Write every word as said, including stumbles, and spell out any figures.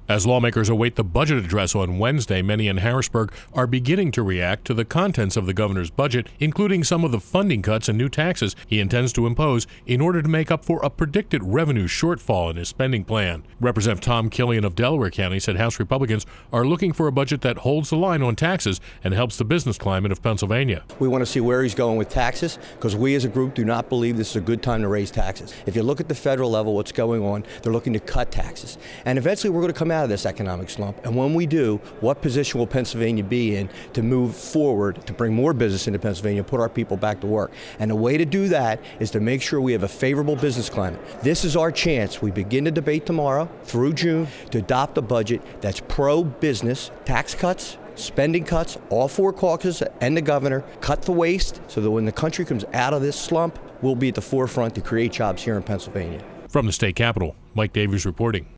As lawmakers await the budget address on Wednesday, many in Harrisburg are beginning to react to the contents of the governor's budget, including some of the funding cuts and new taxes he intends to impose in order to make up for a predicted revenue shortfall in his spending plan. Representative Tom Killian of Delaware County said House Republicans are looking for a budget that holds the line on taxes and helps the business climate of Pennsylvania. We want to see where he's going with taxes, because we as a group do not believe this is a good time to raise taxes. If you look at the federal level, what's going on, they're looking to cut taxes. And eventually we're going to come out of this economic slump. And when we do, what position will Pennsylvania be in to move forward, to bring more business into Pennsylvania, put our people back to work? And the way to do that is to make sure we have a favorable business climate. This is our chance. We begin to debate tomorrow through June to adopt a budget that's pro-business, tax cuts, spending cuts, all four caucuses and the governor, cut the waste so that when the country comes out of this slump, we'll be at the forefront to create jobs here in Pennsylvania. From the state capitol, Mike Davies reporting.